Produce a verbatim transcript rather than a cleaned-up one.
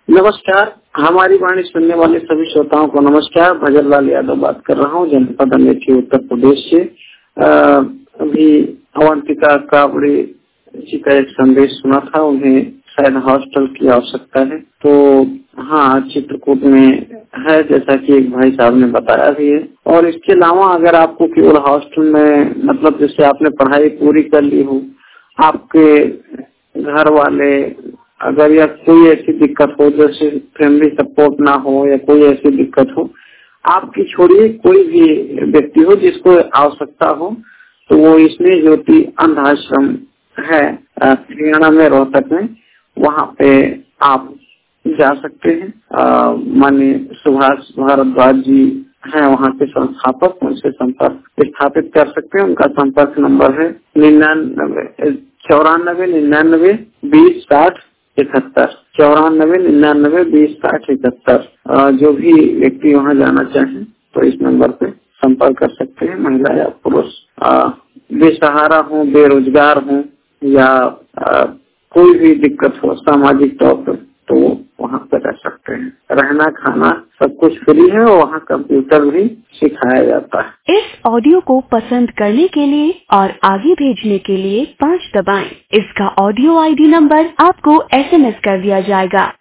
नमस्कार, हमारी वाणी सुनने वाले सभी श्रोताओं को नमस्कार। भजनलाल यादव बात कर रहा हूँ, जनपद अमेठी, उत्तर प्रदेश से। अभी अवंतिका काबड़े जी का एक संदेश सुना था, उन्हें शायद हॉस्टल की आवश्यकता है। तो हाँ, चित्रकूट में है, जैसा कि एक भाई साहब ने बताया भी है। और इसके अलावा अगर आपको केवल हॉस्टल में, मतलब जैसे आपने पढ़ाई पूरी कर ली हो, आपके घर वाले अगर या कोई ऐसी दिक्कत हो, जैसे फैमिली सपोर्ट ना हो या कोई ऐसी दिक्कत हो, आपकी छोड़िए कोई भी व्यक्ति हो जिसको आवश्यकता हो, तो वो इसमें ज्योति अंध आश्रम है हरियाणा में, रोहतक में, वहाँ पे आप जा सकते हैं। माननीय सुभाष भारद्वाज जी हैं वहाँ के संस्थापक, उनसे संपर्क स्थापित कर सकते हैं। उनका संपर्क नंबर है निन्यानवे चौरानबे निन्यानवे बीस साठ इकहत्तर चौरानबे निन्यानवे बीस साठ इकहत्तर। जो भी व्यक्ति वहाँ जाना चाहें तो इस नंबर पे संपर्क कर सकते हैं। महिला या पुरुष, बेसहारा हो, बेरोजगार हो या आ, कोई भी दिक्कत हो सामाजिक तौर पर, तो वहाँ पर रह सकते हैं। रहना खाना सब कुछ फ्री है और वहाँ कंप्यूटर भी सिखाया जाता है। इस ऑडियो को पसंद करने के लिए और आगे भेजने के लिए पाँच दबाएं। इसका ऑडियो आईडी नंबर आपको एसएमएस कर दिया जाएगा।